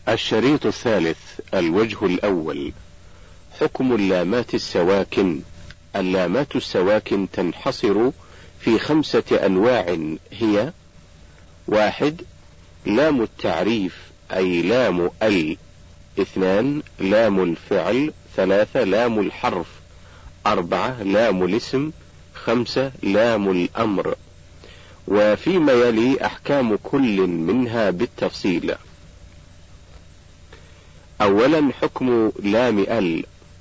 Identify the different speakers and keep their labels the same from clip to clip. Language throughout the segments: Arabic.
Speaker 1: الشريط الثالث. الوجه الأول: حكم اللامات السواكن. اللامات السواكن تنحصر في 5 أنواع هي: 1. لام التعريف أي لام ال. 2. لام الفعل. 3. لام الحرف. 4. لام الاسم. 5. لام الأمر. وفيما يلي أحكام كل منها بالتفصيل. أولا حكم لام ال،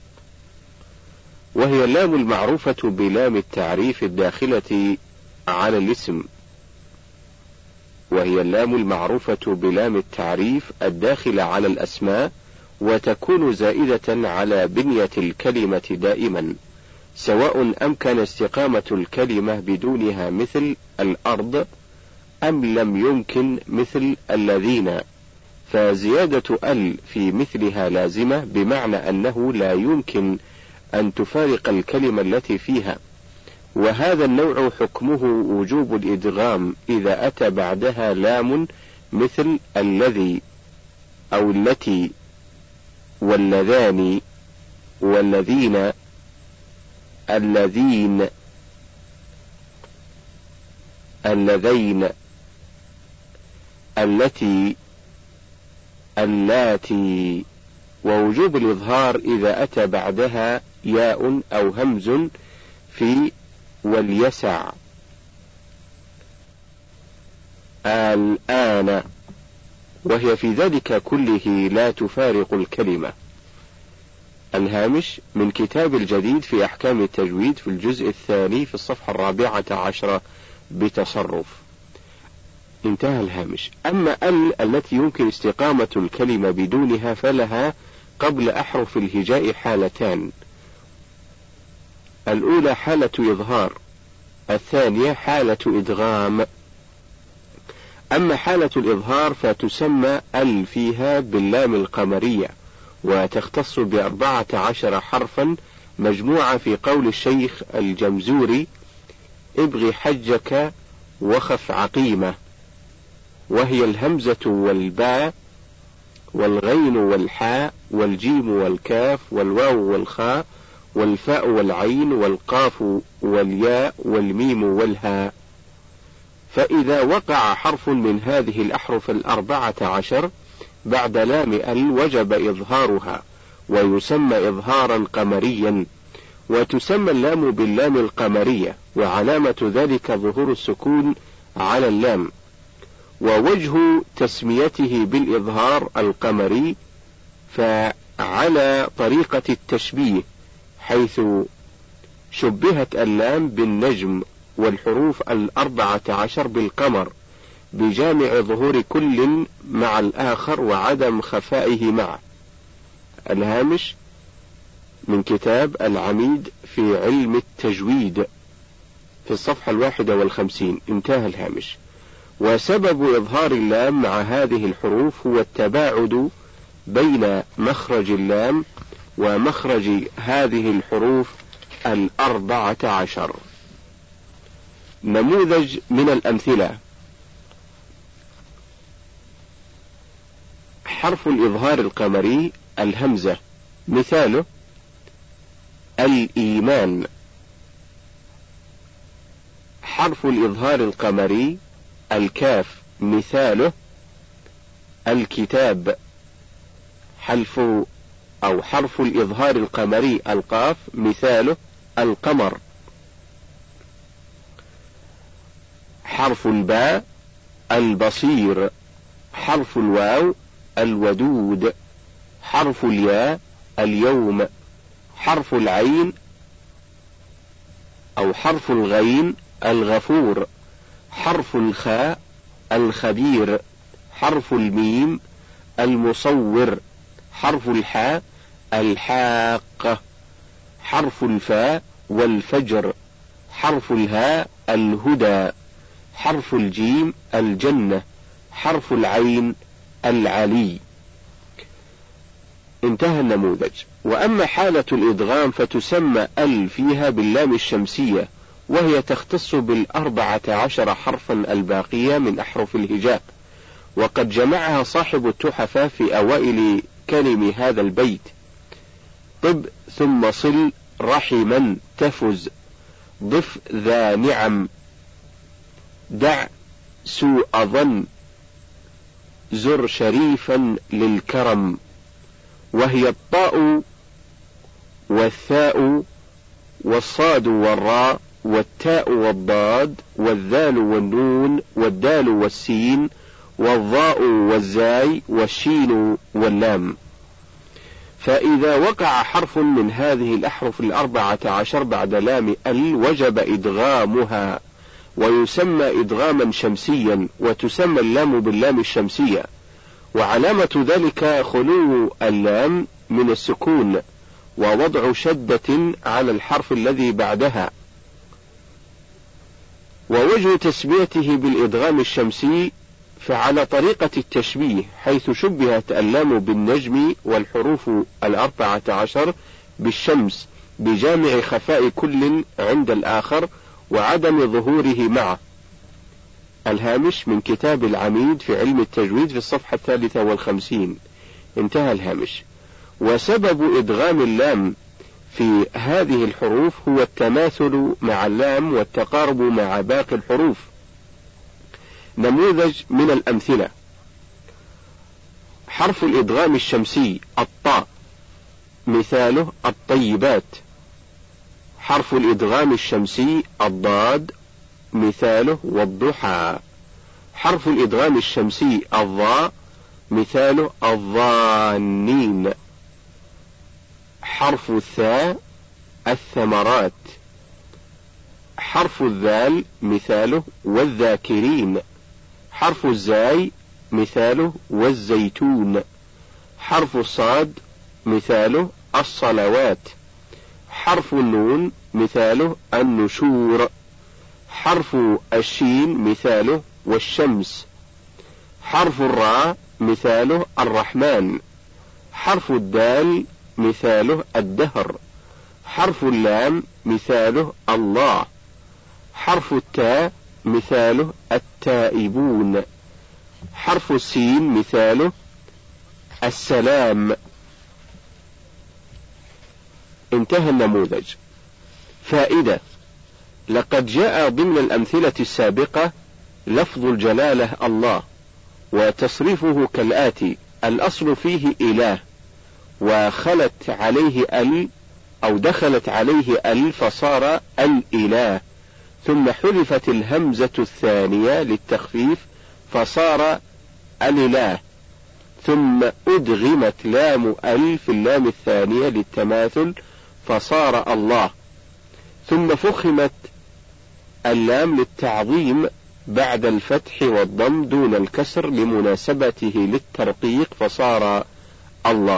Speaker 1: وهي اللام المعروفة بلام التعريف الداخلة على الاسم، وهي اللام المعروفة بلام التعريف الداخلة على الأسماء، وتكون زائدة على بنية الكلمة دائما، سواء أمكن استقامة الكلمة بدونها مثل الأرض أم لم يمكن مثل الذين، فزيادة ال في مثلها لازمة، بمعنى أنه لا يمكن أن تفارق الكلمة التي فيها. وهذا النوع حكمه وجوب الإدغام إذا أتى بعدها لام مثل الذي أو التي واللذان والذين الذين اللذين التي اللاتي. ووجوب الإظهار إذا أتى بعدها ياء أو همز في واليسع الآن، وهي في ذلك كله لا تفارق الكلمة. الهامش من كتاب الجديد في أحكام التجويد في الجزء الثاني في الصفحة 14 بتصرف. انتهى الهامش. أما التي يمكن استقامة الكلمة بدونها فلها قبل أحرف الهجاء حالتان: الأولى حالة إظهار، الثانية حالة إدغام. أما حالة الإظهار فتسمى ال فيها باللام القمرية، وتختص ب14 حرفا مجموعة في قول الشيخ الجمزوري: ابغ حجك وخف عقيمة، وهي الهمزة والباء والغين والحاء والجيم والكاف والواو والخاء والفاء والعين والقاف والياء والميم والهاء. فإذا وقع حرف من هذه الأحرف 14 بعد لام ال وجب إظهارها، ويسمى إظهارا قمريا، وتسمى اللام باللام القمرية، وعلامة ذلك ظهور السكون على اللام. ووجه تسميته بالإظهار القمري فعلى طريقة التشبيه، حيث شبهت اللام بالنجم والحروف 14 بالقمر، بجامع ظهور كل مع الآخر وعدم خفائه معه. الهامش من كتاب العميد في علم التجويد في الصفحة 51. انتهى الهامش. وسبب إظهار اللام مع هذه الحروف هو التباعد بين مخرج اللام ومخرج هذه الحروف 14. نموذج من الأمثلة: حرف الإظهار القمري الهمزة، مثاله الإيمان. حرف الإظهار القمري الكاف، مثاله الكتاب. حرف الإظهار القمري القاف، مثاله القمر. حرف الباء البصير. حرف الواو الودود. حرف الياء اليوم. حرف العين حرف الغين الغفور. حرف الخاء الخبير. حرف الميم المصور. حرف الحاء الحاقة. حرف الفاء والفجر. حرف الهاء الهدى. حرف الجيم الجنة. حرف العين العلي. انتهى النموذج. وأما حالة الإدغام فتسمى ال فيها باللام الشمسية، وهي تختص 14 حرفا الباقية من أحرف الهجاء، وقد جمعها صاحب التحفة في أوائل كلم هذا البيت: طب ثم صل رحما تفز، ضف ذا نعم، دع سوء ظن، زر شريفا للكرم. وهي الطاء والثاء والصاد والراء والتاء والضاد والذال والنون والدال والسين والضاء والزاي والشين واللام. فإذا وقع حرف من هذه الأحرف 14 بعد لام ال وجب إدغامها، ويسمى إدغاما شمسيا، وتسمى اللام باللام الشمسية، وعلامة ذلك خلو اللام من السكون ووضع شدة على الحرف الذي بعدها. ووجه تسميته بالإدغام الشمسي فعلى طريقة التشبيه، حيث شبهت اللام بالنجم والحروف 14 بالشمس بجامع خفاء كل عند الآخر وعدم ظهوره معه. الهامش من كتاب العميد في علم التجويد في الصفحة 53. انتهى الهامش. وسبب إدغام اللام في هذه الحروف هو التماثل مع اللام والتقارب مع باقي الحروف. نموذج من الأمثلة: حرف الإدغام الشمسي الطاء، مثاله الطيبات. حرف الإدغام الشمسي الضاد، مثاله والضحى. حرف الإدغام الشمسي الضاء، مثاله الظانين. حرف الثاء الثمرات. حرف الذال مثاله والذاكرين. حرف الزاي مثاله والزيتون. حرف الصاد مثاله الصلوات. حرف النون مثاله النشور. حرف الشين مثاله والشمس. حرف الراء مثاله الرحمن. حرف الدال مثاله الدهر. حرف اللام مثاله الله. حرف التاء مثاله التائبون. حرف السين مثاله السلام. انتهى النموذج. فائدة: لقد جاء ضمن الأمثلة السابقة لفظ الجلالة الله، وتصريفه كالآتي: الأصل فيه إله، وخلت عليه ال أو دخلت عليه ال فصار الإله، ثم حذفت الهمزة الثانية للتخفيف فصار الإله، ثم أدغمت لام ال في اللام الثانية للتماثل فصار الله، ثم فخمت اللام للتعظيم بعد الفتح والضم دون الكسر لمناسبته للترقيق فصار الله.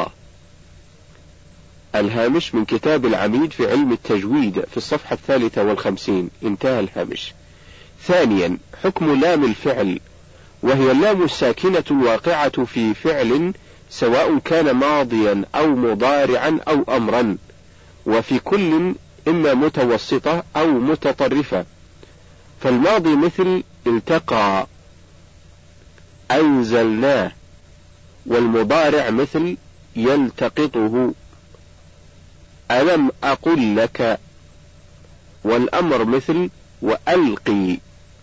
Speaker 1: الهامش من كتاب العميد في علم التجويد في الصفحة 53. انتهى الهامش. ثانيا: حكم لام الفعل، وهي اللام الساكنة الواقعة في فعل سواء كان ماضيا أو مضارعا أو أمرا، وفي كل إما متوسطة أو متطرفة. فالماضي مثل التقى، أنزلناه، والمضارع مثل يلتقطه، ألم أقل لك، والأمر مثل وألقي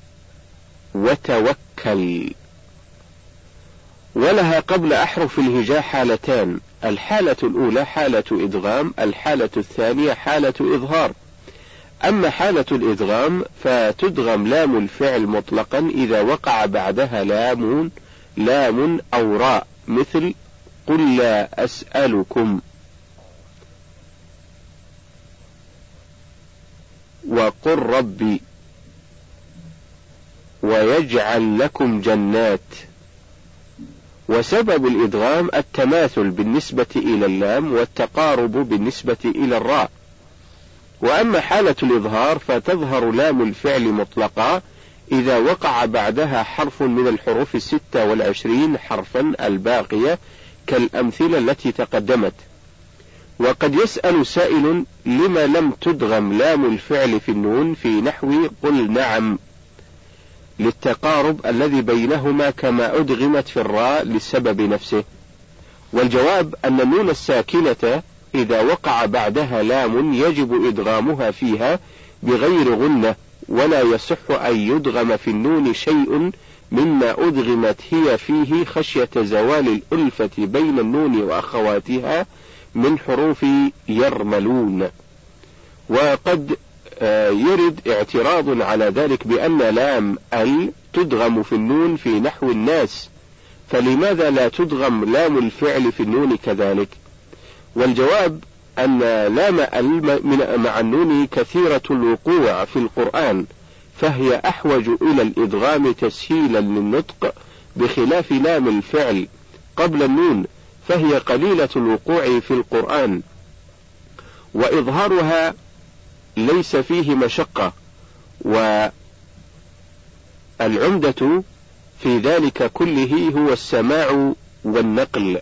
Speaker 1: وتوكل. ولها قبل أحرف الهجاء حالتان: الحالة الأولى حالة إدغام، الحالة الثانية حالة إظهار. أما حالة الإدغام فتدغم لام الفعل مطلقا إذا وقع بعدها لام أو راء، مثل قل لا أسألكم، وقل ربي، ويجعل لكم جنات. وسبب الإدغام التماثل بالنسبة إلى اللام والتقارب بالنسبة إلى الراء. وأما حالة الإظهار فتظهر لام الفعل مطلقا إذا وقع بعدها حرف من الحروف 26 حرفا الباقية كالأمثلة التي تقدمت. وقد يسأل سائل: لما لم تدغم لام الفعل في النون في نحو قل نعم؟ للتقارب الذي بينهما كما أدغمت في الراء للسبب نفسه. والجواب أن النون الساكنة إذا وقع بعدها لام يجب إدغامها فيها بغير غنة، ولا يصح أن يدغم في النون شيء مما أدغمت هي فيه خشية زوال الألفة بين النون وأخواتها من حروف يرملون. وقد يرد اعتراض على ذلك بأن لام ال تدغم في النون في نحو الناس، فلماذا لا تدغم لام الفعل في النون كذلك؟ والجواب أن لام ال مع النون كثيرة الوقوع في القرآن، فهي أحوج إلى الإدغام تسهيلا للنطق، بخلاف لام الفعل قبل النون فهي قليلة الوقوع في القرآن، وإظهارها ليس فيه مشقة، والعمدة في ذلك كله هو السماع والنقل.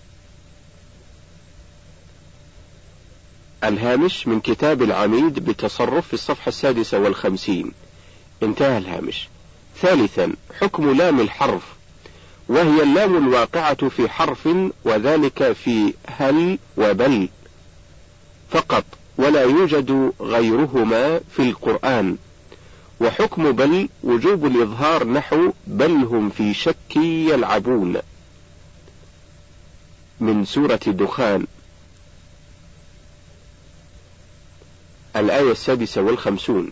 Speaker 1: الهامش من كتاب العميد بالتصرف في الصفحة 56. انتهى الهامش. ثالثا، حكم لام الحرف، وهي اللام الواقعة في حرف، وذلك في هل وبل فقط، ولا يوجد غيرهما في القرآن. وحكم بل وجوب الإظهار نحو بل هم في شك يلعبون من سورة الدخان الآية 56.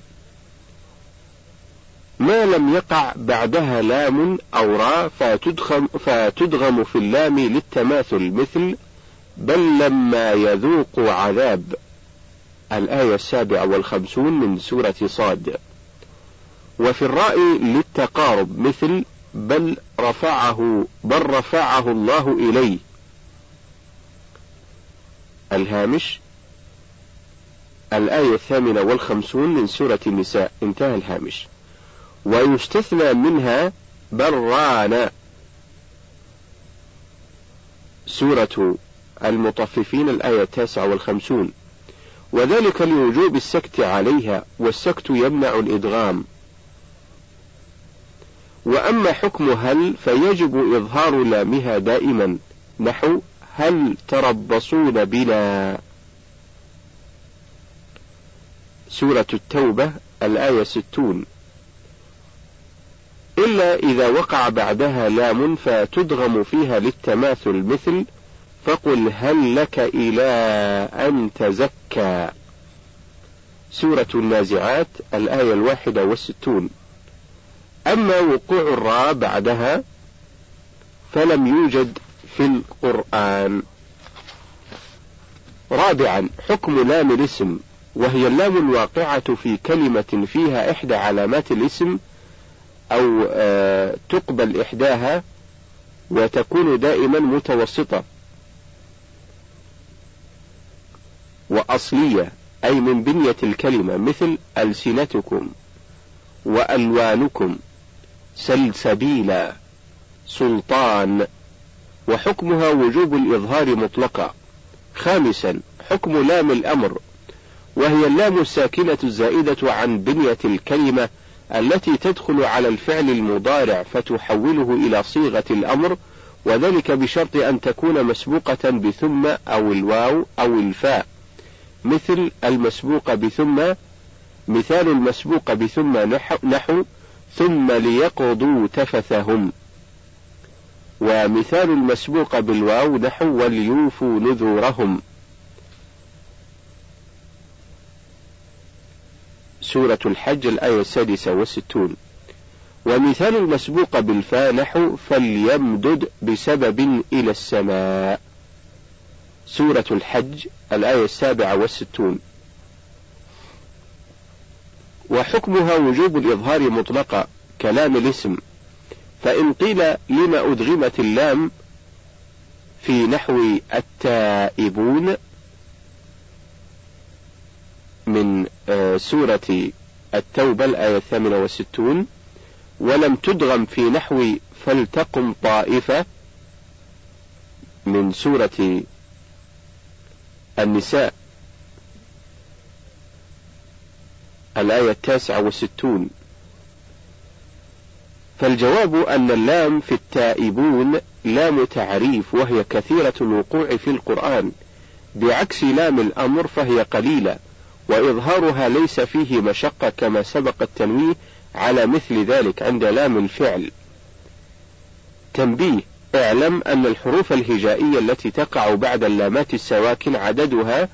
Speaker 1: ما لم يقع بعدها لام أو راء فتدغم في اللام للتماثل، مثل بل لما يذوقوا عذاب الآية 57 من سورة صاد. وفي الراء للتقارب، مثل بل رفعه الله إليه الهامش الآية 58 من سورة النساء. انتهى الهامش. ويستثنى منها بران سورة المطففين الآية 59، وذلك لوجوب السكت عليها، والسكت يمنع الإدغام. وأما حكم هل فيجب إظهار لامها دائما، نحو هل تربصون بنا سورة التوبة الآية 60، إلا إذا وقع بعدها لام فتدغم فيها للتماثل، مثل فقل هل لك إلى أن تزكى سورة النازعات الآية 61. أما وقوع الراء بعدها فلم يوجد في القرآن. رابعا، حكم لام الاسم، وهي اللام الواقعة في كلمة فيها إحدى علامات الاسم أو تقبل إحداها، وتكون دائما متوسطة وأصلية، أي من بنية الكلمة، مثل ألسنتكم وألوانكم، سلسبيلا، سلطان. وحكمها وجوب الإظهار مطلقا. خامسا، حكم لام الأمر، وهي اللام الساكنة الزائدة عن بنية الكلمة التي تدخل على الفعل المضارع فتحوله إلى صيغة الأمر، وذلك بشرط أن تكون مسبوقة بثم أو الواو أو الفاء، مثل المسبوق بثم. مثال المسبوق بثم نحو ثم ليقضوا تفثهم، ومثال المسبوق بالواو نحو وليوفوا نذورهم سورة الحج الآية 66. ومثال المسبوق بالفاء نحو فليمدد بسبب إلى السماء سورة الحج الآية 67. وحكمها وجوب الإظهار مطلقا كلام الاسم، فإن قيل لما أدغمت اللام في نحو التائبون من سورة التوبة الآية 68، ولم تدغم في نحو فلتقم طائفة من سورة النساء الآية 69، فالجواب أن اللام في التائبون لام تعريف، وهي كثيرة الوقوع في القرآن، بعكس لام الأمر فهي قليلة، وإظهارها ليس فيه مشقة كما سبق التنويه على مثل ذلك عند لام الفعل. تنبيه: اعلم أن الحروف الهجائية التي تقع بعد اللامات السواكن عددها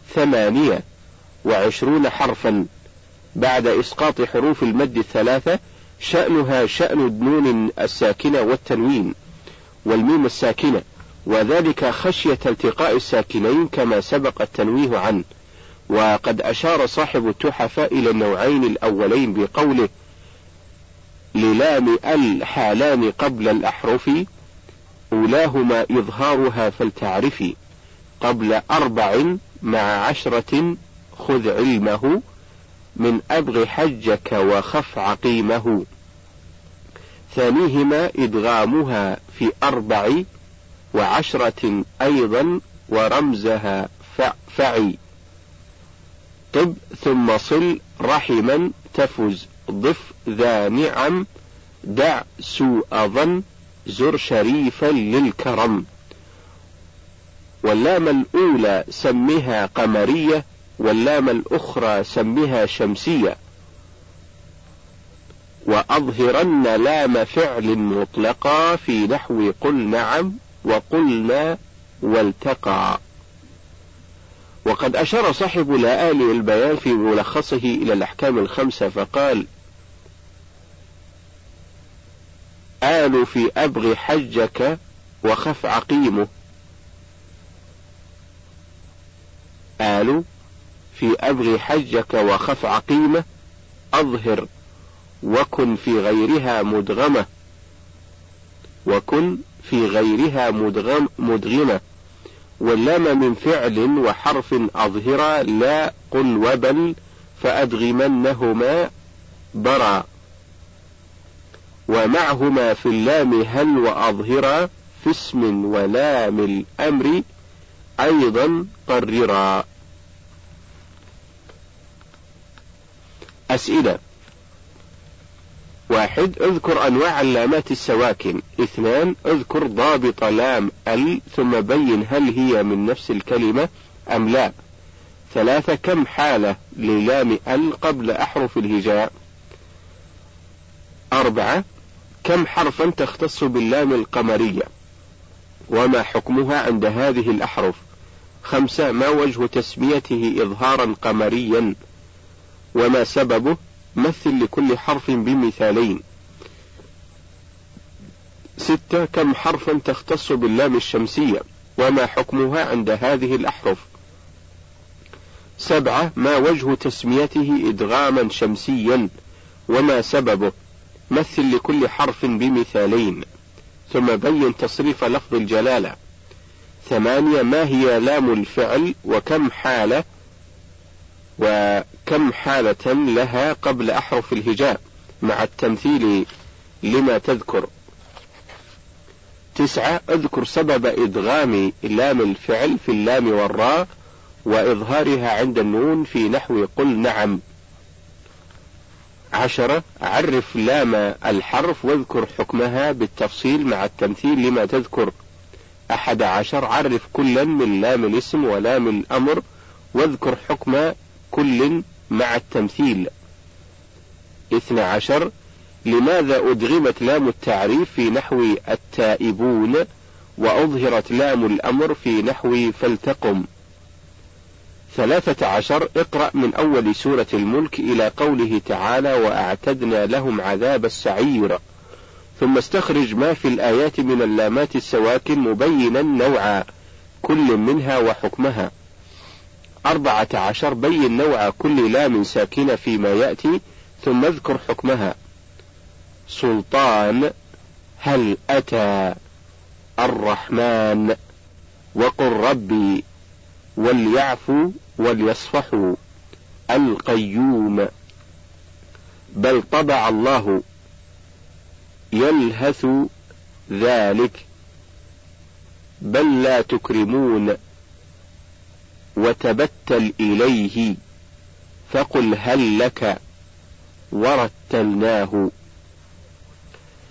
Speaker 1: 28 حرفا بعد إسقاط حروف المد الثلاثة، شأنها شأن النون الساكنة والتنوين والميم الساكنة، وذلك خشية التقاء الساكنين كما سبق التنويه عنه. وقد أشار صاحب التحفة إلى النوعين الأولين بقوله: للام الحالان قبل الأحرف، أولاهما إظهارها فلتعرفي، قبل 4 مع 10 خذ علمه، من أبغ حجك وخف عقيمه، ثانيهما إدغامها في 4 و10 أيضا ورمزها فعي، طب ثم صل رحما تفز، ضف ذا نعم، دع سوء ظن، زر شريفا للكرم. واللام الأولى سمها قمرية، واللام الأخرى سمها شمسية. وأظهرن لام فعل مطلقا في نحو قل نعم وقلنا والتقى. وقد أشار صاحب لآلئ البيان في ملخصه إلى الأحكام الخمسة فقال: آل في أبغ حجك وخف عقيمه، آل في أبغ حجك وخف عقيمة، أظهر وكن في غيرها مدغمة، وكن في غيرها مدغمة، واللام من فعل وحرف أظهرا، لا قل وبل فأدغمنهما برا، ومعهما في اللام هل وأظهرا، في اسم ولام الأمر أيضا قررا. أسئلة: 1. اذكر أنواع اللامات السواكن. 2. اذكر ضابط لام ال، ثم بين هل هي من نفس الكلمة أم لا. 3. كم حالة للام ال قبل أحرف الهجاء؟ 4. كم حرفا تختص باللام القمرية، وما حكمها عند هذه الأحرف؟ 5. ما وجه تسميته إظهارا قمريا، وما سببه؟ مثل لكل حرف بمثالين. 6. كم حرفا تختص باللام الشمسية، وما حكمها عند هذه الأحرف؟ 7. ما وجه تسميته إدغاما شمسيا، وما سببه؟ مثل لكل حرف بمثالين، ثم بين تصريف لفظ الجلالة. 8. ما هي لام الفعل، وكم حالة لها قبل أحرف الهجاء مع التمثيل لما تذكر. 9. اذكر سبب إدغام لام الفعل في اللام والراء وإظهارها عند النون في نحو قل نعم. 10. عرف لام الحرف واذكر حكمها بالتفصيل مع التمثيل لما تذكر. 11. عرف كلا من لام الاسم ولام الأمر واذكر حكم كل مع التمثيل. 12. لماذا أدغمت لام التعريف في نحو التائبون وأظهرت لام الأمر في نحو فلتقم؟ 13. اقرأ من أول سورة الملك إلى قوله تعالى: وأعتدنا لهم عذاب السعير، ثم استخرج ما في الآيات من اللامات السواكن مبينا نوع كل منها وحكمها. 14. بين نوع كل لام ساكنة فيما يأتي ثم اذكر حكمها. سلطان، هل أتى، الرحمن، وقل ربي، وليعفوا وليصفحوا، القيوم، بل طبع الله، يلهث ذلك، بل لا تكرمون، وتبتل إليه، فقل هل لك، ورتلناه.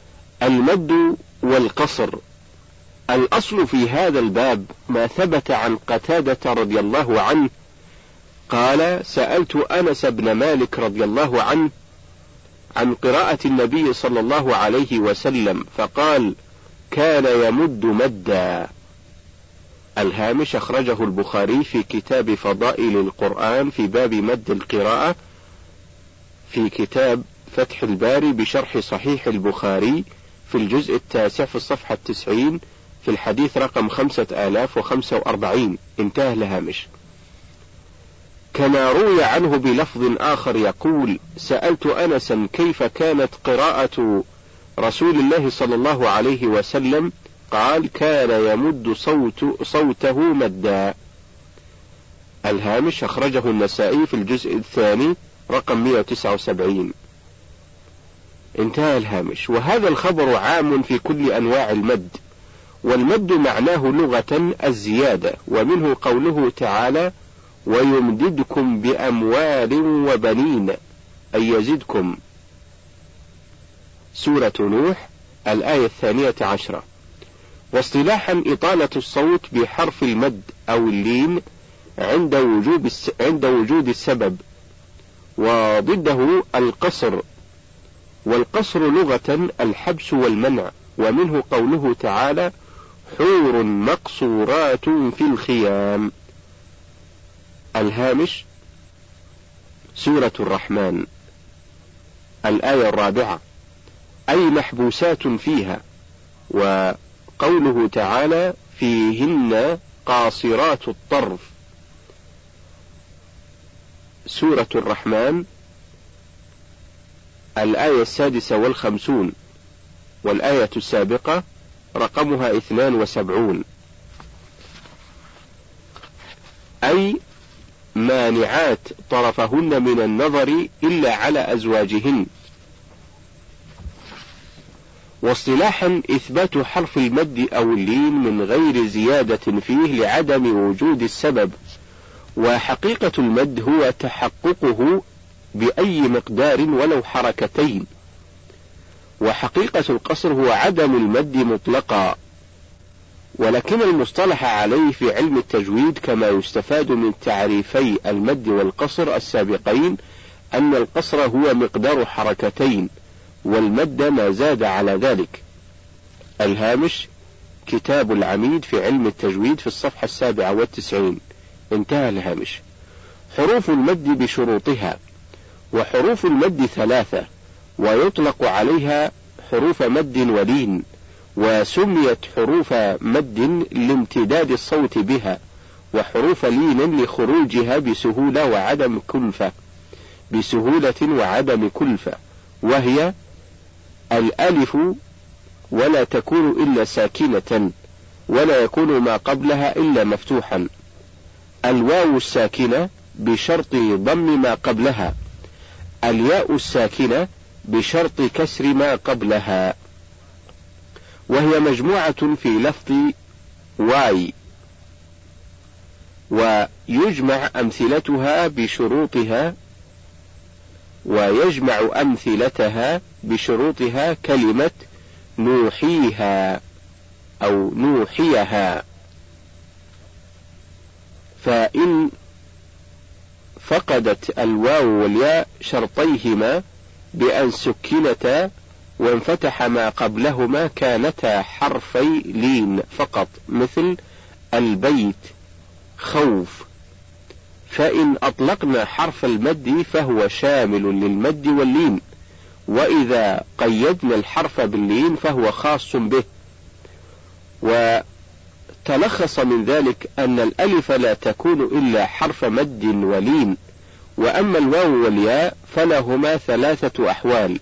Speaker 1: المد والقصر. الأصل في هذا الباب ما ثبت عن قتادة رضي الله عنه قال: سألت أنس بن مالك رضي الله عنه عن قراءة النبي صلى الله عليه وسلم فقال: كان يمد مدا. الهامش أخرجه البخاري في كتاب فضائل القرآن في باب مد القراءة، في كتاب فتح الباري بشرح صحيح البخاري في الجزء 9 في الصفحة 90 في الحديث رقم 5045. انتهى الهامش. كما روي عنه بلفظ آخر يقول: سألت أنسا كيف كانت قراءة رسول الله صلى الله عليه وسلم، قال: كان يمد صوته مدا. الهامش أخرجه النسائي في الجزء 2 رقم 179. انتهى الهامش. وهذا الخبر عام في كل أنواع المد، والمد معناه لغة الزيادة، ومنه قوله تعالى: ويمددكم بأموال وبنين، أي يزدكم. سورة نوح الآية 12. واصطلاحا إطالة الصوت بحرف المد أو اللين عند وجود السبب، وضده القصر. والقصر لغة الحبس والمنع، ومنه قوله تعالى: حور مقصورات في الخيام. الهامش سورة الرحمن الآية 4، أي محبوسات فيها. وقوله تعالى: فيهن قاصرات الطرف. سورة الرحمن الآية 56، والآية السابقة رقمها 72. أي مانعات طرفهن من النظر إلا على أزواجهن. واصطلاحا إثبات حرف المد أو اللين من غير زيادة فيه لعدم وجود السبب. وحقيقة المد هو تحققه بأي مقدار ولو حركتين. وحقيقة القصر هو عدم المد مطلقا. ولكن المصطلح عليه في علم التجويد كما يستفاد من تعريفي المد والقصر السابقين أن القصر هو مقدار حركتين، والمد ما زاد على ذلك. الهامش كتاب العميد في علم التجويد في الصفحة 97. انتهى الهامش. حروف المد بشروطها. وحروف المد 3، ويطلق عليها حروف مد ولين، وسميت حروف مد لامتداد الصوت بها، وحروف لين لخروجها بسهولة وعدم كلفة، وهي الألف ولا تكون إلا ساكنة، ولا يكون ما قبلها إلا مفتوحا. الواو الساكنة بشرط ضم ما قبلها. الياء الساكنة بشرط كسر ما قبلها، وهي مجموعة في لفظ واي، ويجمع أمثلتها بشروطها كلمة نوحيها أو نوحيها. فإن فقدت الواو والياء شرطيهما بأن سكنتا وانفتح ما قبلهما كانتا حرفي لين فقط، مثل البيت، خوف. فإن أطلقنا حرف المد فهو شامل للمد واللين، وإذا قيدنا الحرف باللين فهو خاص به. وتلخص من ذلك أن الألف لا تكون إلا حرف مد ولين، وأما الواو والياء فلهما 3 أحوال: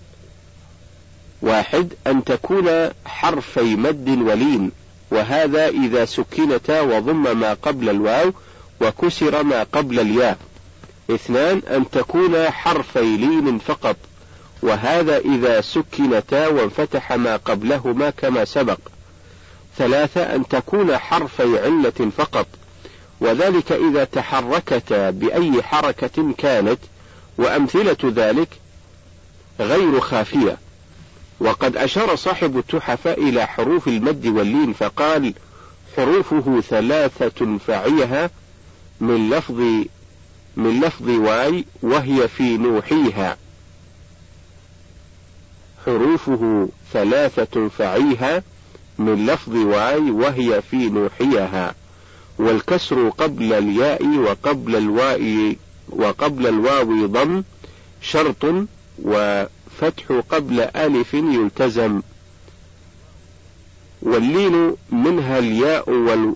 Speaker 1: 1 أن تكون حرفي مد ولين، وهذا إذا سكنتا وضم ما قبل الواو وكسر ما قبل الياء. 2 أن تكون حرفي لين فقط، وهذا إذا سكنتا وانفتح ما قبلهما كما سبق. 3 أن تكون حرفي علة فقط، وذلك إذا تحركتا بأي حركة كانت، وأمثلة ذلك غير خافية. وقد أشار صاحب التحفة إلى حروف المد واللين فقال: حروفه 3 فعيها من لفظ واي وهي في نوحيها. حروفه 3 فعيها من لفظ واي وهي في نوحيها، والكسر قبل الياء وقبل الواو ضم شرط، وفتح قبل ألف يلتزم. واللين منها الياء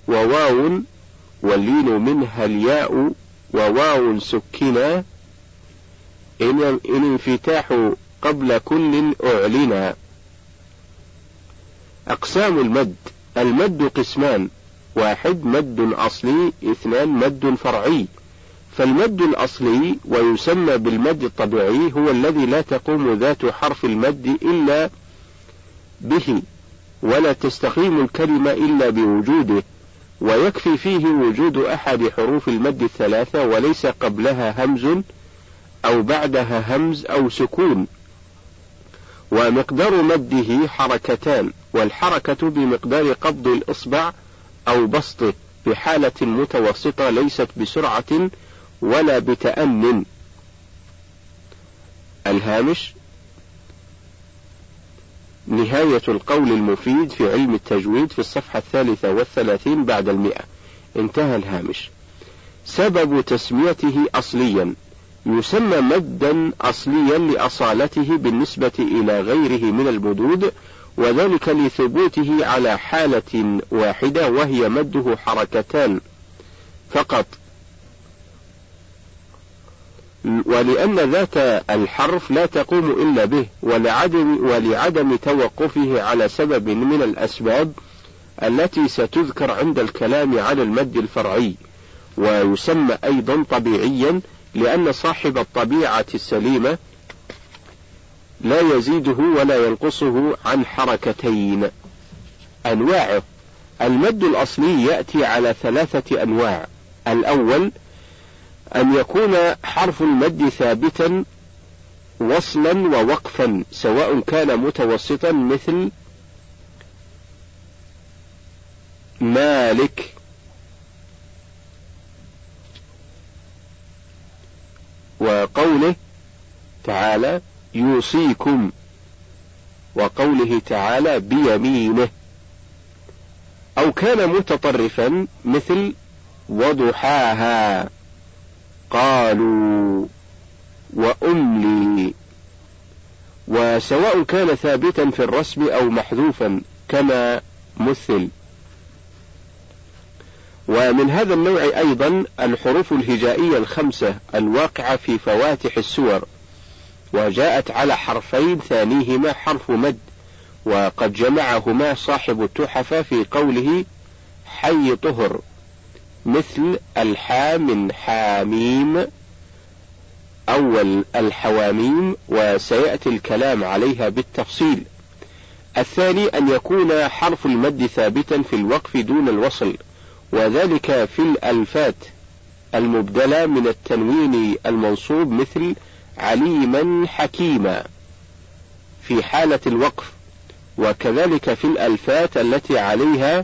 Speaker 1: وواو سكنا إن انفتاح قبل كل أعلنا. أقسام المد: المد قسمان: 1 مد أصلي، 2 مد فرعي. فالمد الأصلي ويسمى بالمد الطبيعي هو الذي لا تقوم ذات حرف المد إلا به، ولا تستقيم الكلمة إلا بوجوده، ويكفي فيه وجود أحد حروف المد 3 وليس قبلها همز أو بعدها همز أو سكون. ومقدار مده 2 والحركة بمقدار قبض الإصبع أو بسطه بحالة متوسطة ليست بسرعة ولا بتأن. الهامش: نهاية القول المفيد في علم التجويد في الصفحة 33 بعد 100. انتهى الهامش. سبب تسميته أصليا: يسمى مدا أصليا لأصالته بالنسبة إلى غيره من المدود، وذلك لثبوته على حالة واحدة وهي مده 2 فقط، ولأن ذات الحرف لا تقوم إلا به، ولعدم توقفه على سبب من الأسباب التي ستذكر عند الكلام على المد الفرعي. ويسمى أيضا طبيعيا لأن صاحب الطبيعة السليمة لا يزيده ولا ينقصه عن 2. أنواعه: المد الأصلي يأتي على 3 أنواع. الأول أن يكون حرف المد ثابتا وصلا ووقفا، سواء كان متوسطا مثل مالك، وقوله تعالى يوصيكم، وقوله تعالى بيمينه، أو كان متطرفا مثل وضحاها، قالوا، وأملي. وسواء كان ثابتا في الرسم أو محذوفا كما مثل. ومن هذا النوع أيضا الحروف الهجائية 5 الواقعة في فواتح السور، وجاءت على حرفين ثانيهما حرف مد، وقد جمعهما صاحب التحفة في قوله حي طهر، مثل الحاء من حاميم أول الحواميم، وسيأتي الكلام عليها بالتفصيل. الثاني أن يكون حرف المد ثابتا في الوقف دون الوصل، وذلك في الألفات المبدلة من التنوين المنصوب مثل عليما حكيما في حالة الوقف، وكذلك في الألفات التي عليها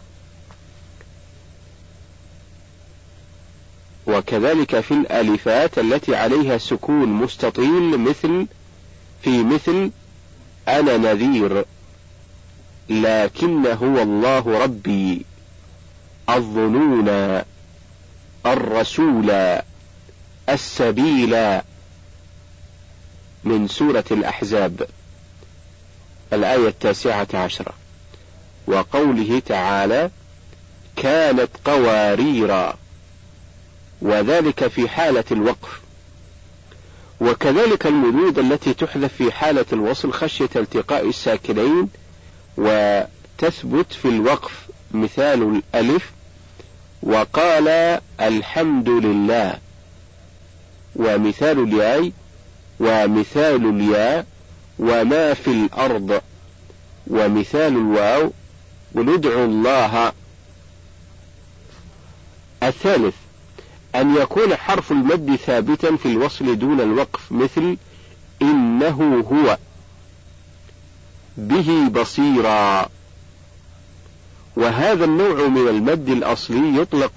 Speaker 1: في الألفات التي عليها سكون مستطيل مثل أنا نذير، لكن هو الله ربي، الظنون، الرسول، السبيل، من سورة الأحزاب الآية 19. وقوله تعالى كانت قواريرا، وذلك في حالة الوقف. وكذلك المدود التي تحذف في حالة الوصل خشية التقاء الساكنين وتثبت في الوقف، مثال الألف وقال الحمد لله، ومثال الياء وما في الأرض، ومثال الواو وندعو الله. الثالث أن يكون حرف المد ثابتا في الوصل دون الوقف، مثل إنه هو، به بصيرا. وهذا النوع من المد الأصلي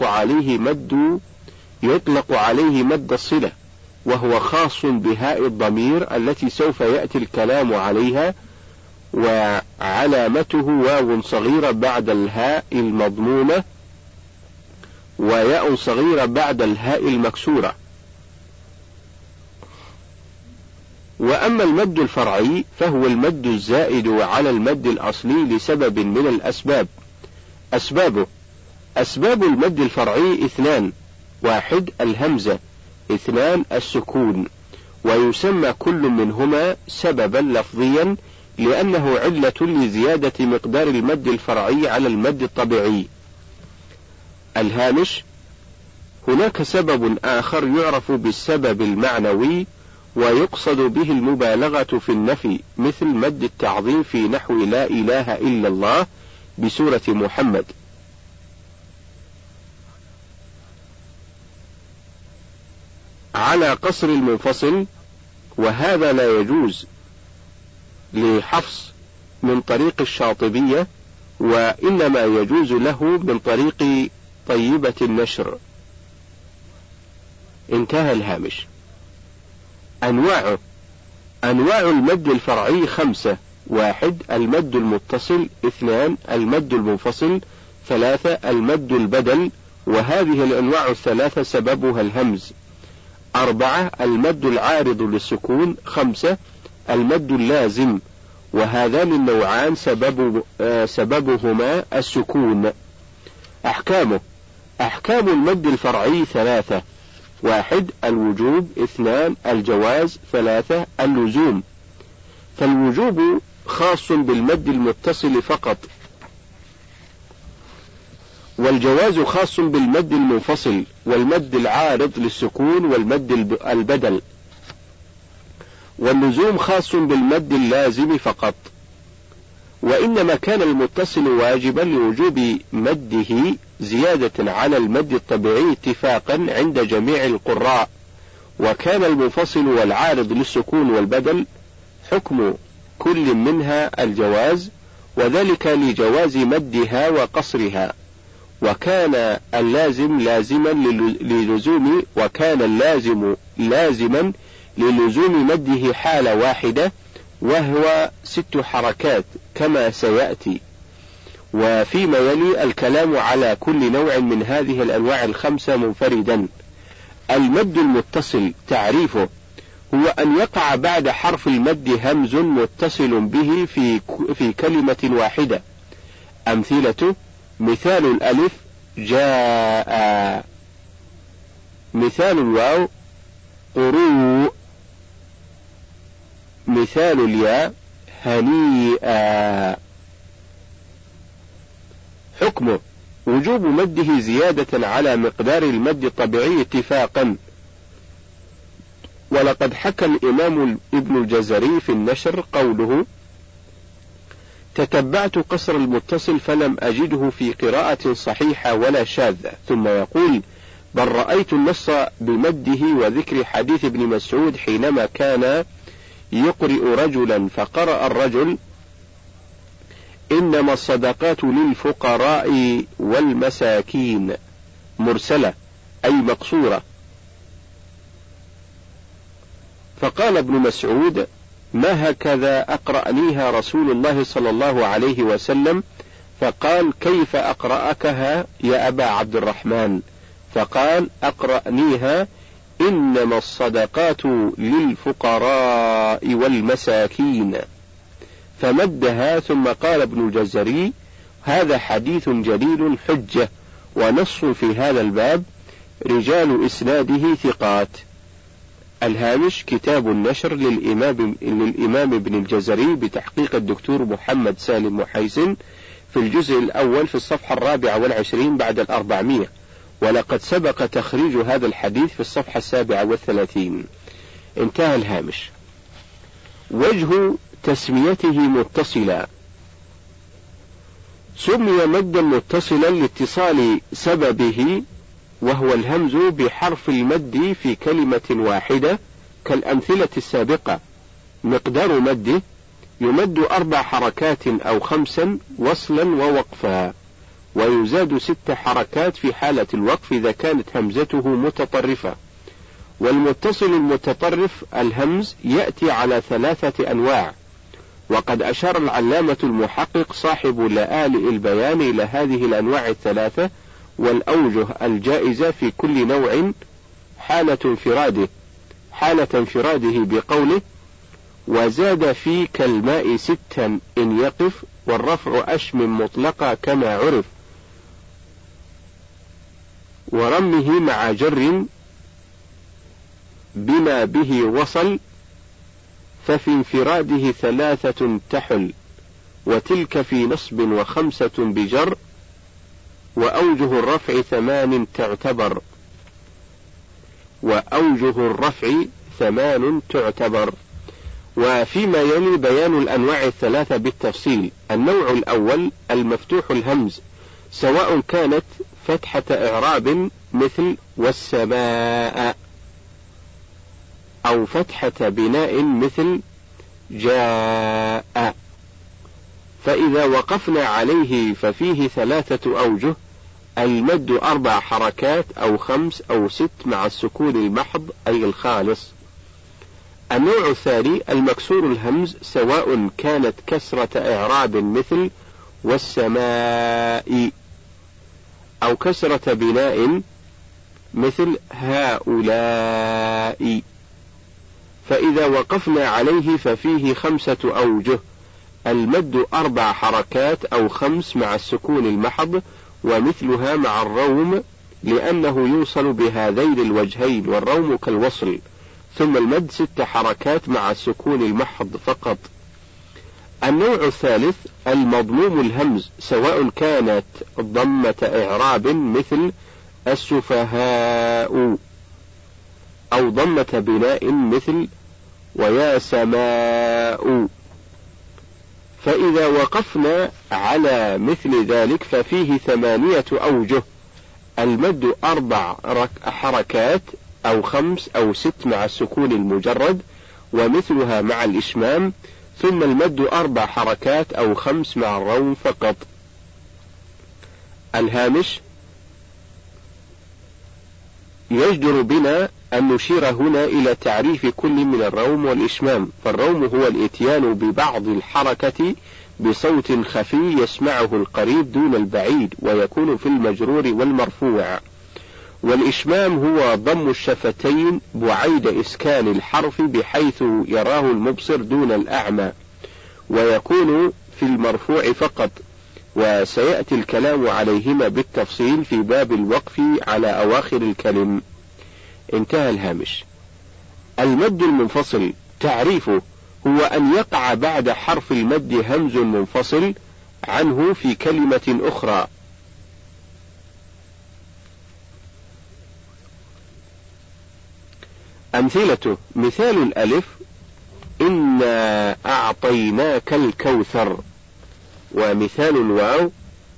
Speaker 1: يطلق عليه مد الصلة، وهو خاص بهاء الضمير التي سوف يأتي الكلام عليها، وعلامته واو صغيرة بعد الهاء المضمومة وياء صغيرة بعد الهاء المكسورة. وأما المد الفرعي فهو المد الزائد على المد الأصلي لسبب من الأسباب. أسباب المد الفرعي 2: 1 الهمزة، 2 السكون، ويسمى كل منهما سببا لفظيا لأنه علة لزيادة مقدار المد الفرعي على المد الطبيعي. الهامش: هناك سبب آخر يعرف بالسبب المعنوي ويقصد به المبالغة في النفي، مثل مد التعظيم في نحو لا إله إلا الله بسورة محمد. على قصر المنفصل، وهذا لا يجوز لحفص من طريق الشاطبية، وإنما يجوز له من طريق طيبة النشر. انتهى الهامش. أنواع المد الفرعي 5: 1 المد المتصل، 2 المد المنفصل، 3 المد البدل، وهذه الأنواع الثلاثة سببها الهمز. 4 المد العارض للسكون. 5 المد اللازم، وهذان النوعان سببهما السكون. أحكام المد الفرعي 3: 1 الوجوب، 2 الجواز، 3 اللزوم. فالوجوب خاص بالمد المتصل فقط، والجواز خاص بالمد المنفصل، والمد العارض للسكون والمد البدل، واللزوم خاص بالمد اللازم فقط. وإنما كان المتصل واجبا لوجوب مده زيادة على المد الطبيعي اتفاقا عند جميع القراء، وكان المنفصل والعارض للسكون والبدل حكم كل منها الجواز، وذلك لجواز مدها وقصرها. وكان اللازم لازما للزوم مده حالة واحدة، وهو 6 حركات كما سيأتي. وفيما يلي الكلام على كل نوع من هذه الأنواع 5 منفردا. المد المتصل تعريفه: هو أن يقع بعد حرف المد همز متصل به في كلمة واحدة. أمثلته: مثال الألف جاء، مثال الواو قروء، مثال الياء هنيئا. حكمه: وجوب مده زيادة على مقدار المد الطبيعي اتفاقا. ولقد حكى الإمام ابن الجزري في النشر قوله: تتبعت قصر المتصل فلم أجده في قراءة صحيحة ولا شاذة. ثم يقول: بل رأيت النص بمده وذكر حديث ابن مسعود حينما كان يقرئ رجلا فقرأ الرجل: إنما الصدقات للفقراء والمساكين، مرسلة أي مقصورة. فقال ابن مسعود: ما هكذا أقرأنيها رسول الله صلى الله عليه وسلم؟ فقال: كيف أقرأكها يا أبا عبد الرحمن؟ فقال: أقرأنيها إنما الصدقات للفقراء والمساكين. فمدها. ثم قال ابن الجزري: هذا حديث جليل حجة ونص في هذا الباب، رجال إسناده ثقات. الهامش: كتاب النشر للإمام ابن الجزري بتحقيق الدكتور محمد سالم محيسن، في الجزء الأول في الصفحة 24 بعد 400، ولقد سبق تخريج هذا الحديث في الصفحة 37. انتهى الهامش. وجه تسميته متصلا: سمي مدا متصلا لاتصال سببه وهو الهمز بحرف المد في كلمة واحدة كالأمثلة السابقة. مقدار مده يمد 4 حركات أو 5 وصلا ووقفا، ويزاد 6 حركات في حالة الوقف إذا كانت همزته متطرفة. والمتصل المتطرف الهمز يأتي على 3 أنواع، وقد أشار العلامة المحقق صاحب لآلئ البيان إلى هذه الأنواع 3 والأوجه الجائزة في كل نوع حالة انفراده بقوله: وزاد في كالماء 6 إن يقف، والرفع أشم مطلقا كما عرف، ورمه مع جر بما به وصل، ففي انفراده 3 تحل، وتلك في نصب و5 بجر، وأوجه الرفع 8 تعتبر. وفيما يلي بيان الأنواع 3 بالتفصيل. النوع الأول المفتوح الهمز، سواء كانت فتحة إعراب مثل والسماء، أو فتحة بناء مثل جاء، فإذا وقفنا عليه ففيه 3 أوجه: المد 4 حركات أو 5 أو 6 مع السكون المحض أي الخالص. النوع الثاني المكسور الهمز، سواء كانت كسرة إعراب مثل والسماء، أو كسرة بناء مثل هؤلاء، فإذا وقفنا عليه ففيه 5 أوجه: المد 4 حركات أو 5 مع السكون المحض، ومثلها مع الروم لأنه يوصل بهذين الوجهين، والروم كالوصل. ثم المد 6 حركات مع السكون المحض فقط. النوع الثالث المضموم الهمز، سواء كانت ضمة إعراب مثل السفهاء، أو ضمة بناء مثل ويا سماء، فإذا وقفنا على مثل ذلك ففيه 8 أوجه: المد 4 حركات أو 5 أو 6 مع السكون المجرد، ومثلها مع الإشمام، ثم المد 4 حركات أو 5 مع الروم فقط. الهامش: يجدر بنا أن نشير هنا إلى تعريف كل من الروم والإشمام. فالروم هو الإتيان ببعض الحركة بصوت خفي يسمعه القريب دون البعيد، ويكون في المجرور والمرفوع. والإشمام هو ضم الشفتين بعيد إسكان الحرف بحيث يراه المبصر دون الأعمى، ويكون في المرفوع فقط، وسيأتي الكلام عليهما بالتفصيل في باب الوقف على أواخر الكلم. انتهى الهامش. المد المنفصل تعريفه: هو أن يقع بعد حرف المد همز منفصل عنه في كلمة أخرى. أمثلته: مثال الألف: إنا أعطيناك الكوثر. ومثال الواو: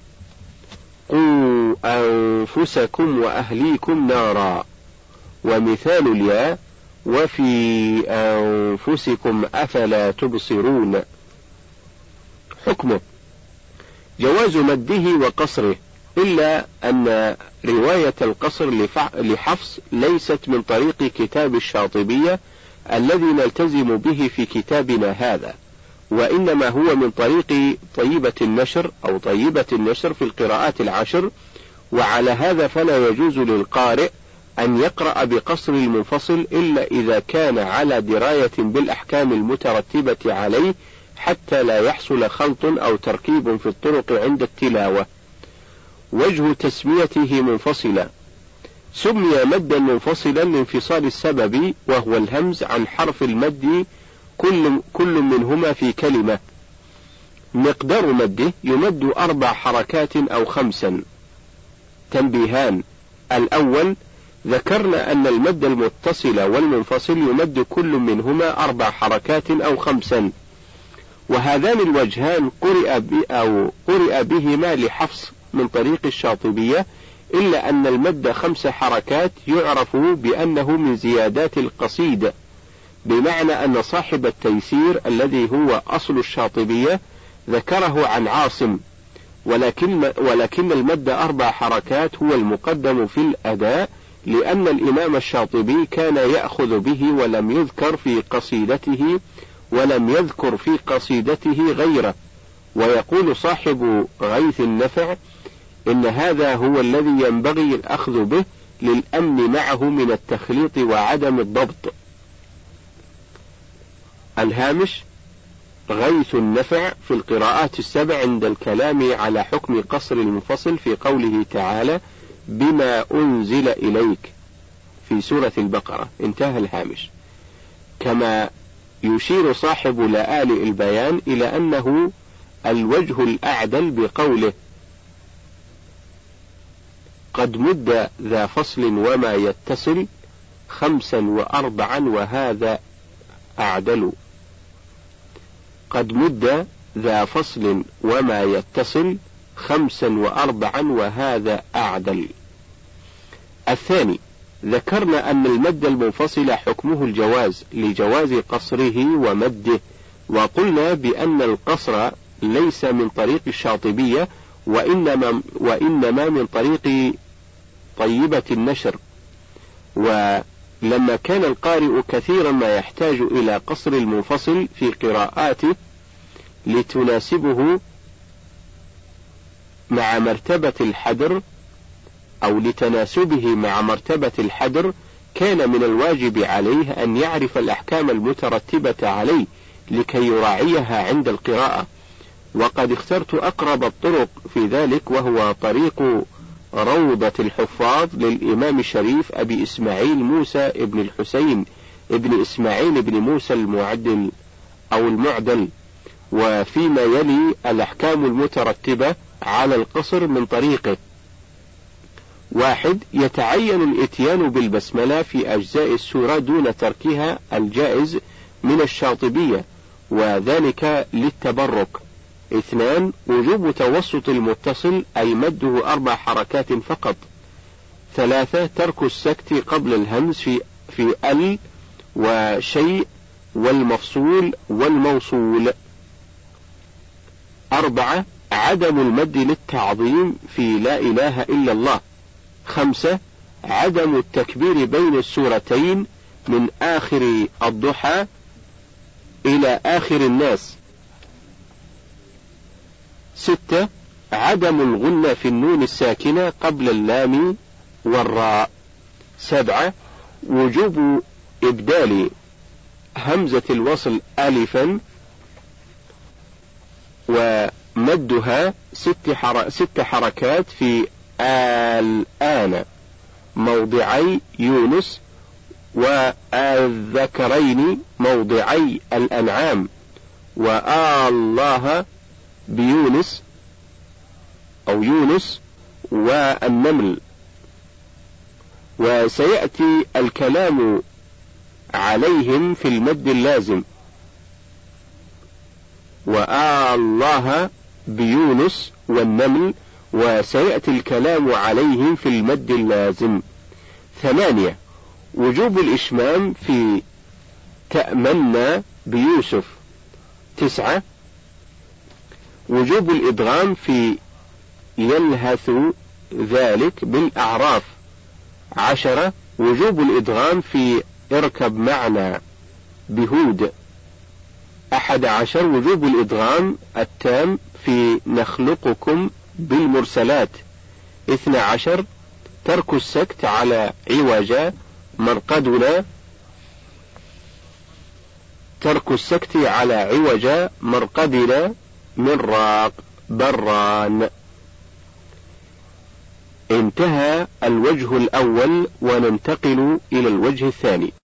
Speaker 1: قوا أنفسكم وأهليكم نارا. ومثال الياء: وفي أنفسكم أفلا تبصرون. حكمه: جواز مده وقصره، إلا أن رواية القصر لحفص ليست من طريق كتاب الشاطبية الذي نلتزم به في كتابنا هذا، وإنما هو من طريق طيبة النشر أو طيبة النشر في القراءات العشر. وعلى هذا فلا يجوز للقارئ أن يقرأ بقصر المنفصل إلا إذا كان على دراية بالأحكام المترتبة عليه، حتى لا يحصل خلط أو تركيب في الطرق عند التلاوة. وجه تسميته منفصلا: سمي مدا منفصلا لانفصال السبب، وهو الهمز عن حرف المد كل منهما في كلمة. مقدار مده: يمد 4 حركات أو 5. تنبيهان: الأول: ذكرنا أن المد المتصل والمنفصل يمد كل منهما 4 حركات أو 5، وهذان الوجهان قرئ بهما لحفص من طريق الشاطبية، إلا أن المد 5 حركات يعرف بأنه من زيادات القصيدة، بمعنى أن صاحب التيسير الذي هو أصل الشاطبية ذكره عن عاصم، ولكن المد 4 حركات هو المقدم في الأداء، لأن الإمام الشاطبي كان يأخذ به ولم يذكر في قصيدته غيره. ويقول صاحب غيث النفع إن هذا هو الذي ينبغي الأخذ به للأمن معه من التخليط وعدم الضبط. الهامش: غيث النفع في القراءات السبع عند الكلام على حكم قصر المنفصل في قوله تعالى بما أنزل إليك في سورة البقرة. انتهى الهامش. كما يشير صاحب لآلئ البيان إلى أنه الوجه الأعدل بقوله قد مد ذا فصل وما يتصل 5 و4 وهذا أعدل. قد مد ذا فصل وما يتصل 5 و4 وهذا أعدل. الثاني: ذكرنا أن المد المنفصل حكمه الجواز لجواز قصره ومده، وقلنا بأن القصر ليس من طريق الشاطبية وإنما من طريق طيبة النشر. ولما كان القارئ كثيرا ما يحتاج إلى قصر المنفصل في قراءاته لتناسبه مع مرتبة الحدر أو لتناسبه مع مرتبة الحدر، كان من الواجب عليه أن يعرف الأحكام المترتبة عليه لكي يراعيها عند القراءة. وقد اخترت أقرب الطرق في ذلك، وهو طريق روضة الحفاظ للإمام الشريف أبي إسماعيل موسى ابن الحسين ابن إسماعيل ابن موسى المعدل أو المعدل. وفيما يلي الأحكام المترتبة على القصر من طريقه: 1. يتعين الإتيان بالبسملة في أجزاء السورة دون تركها الجائز من الشاطبية، وذلك للتبرك. 2. وجوب توسط المتصل أي مده 4 حركات فقط. 3. ترك السكت قبل الهمز في ال وشيء والمفصول والموصول. 4. عدم المد للتعظيم في لا إله إلا الله. 5. عدم التكبير بين السورتين من آخر الضحى إلى آخر الناس. 6. عدم الغنة في النون الساكنة قبل اللام والراء. 7. وجوب إبدال همزة الوصل ألفا ومدها 6 حركات في الآن موضعي يونس، والذكرين موضعي الأنعام، الله بيونس أو يونس والنمل. وسيأتي الكلام عليهم في المد اللازم، الله بيونس والنمل، وسيأتي الكلام عليهم في المد اللازم. 8. وجوب الإشمام في تأمنا بيوسف. 9. وجوب الإدغام في يلهث ذلك بالأعراف. 10. وجوب الإدغام في اركب معنا بهود. 11. وجوب الإدغام التام في نخلقكم بالمرسلات. 12. ترك السكت على عوجا مرقدنا. ترك السكت على عوجا مرقدنا من راق بران. انتهى الوجه الأول، وننتقل إلى الوجه الثاني.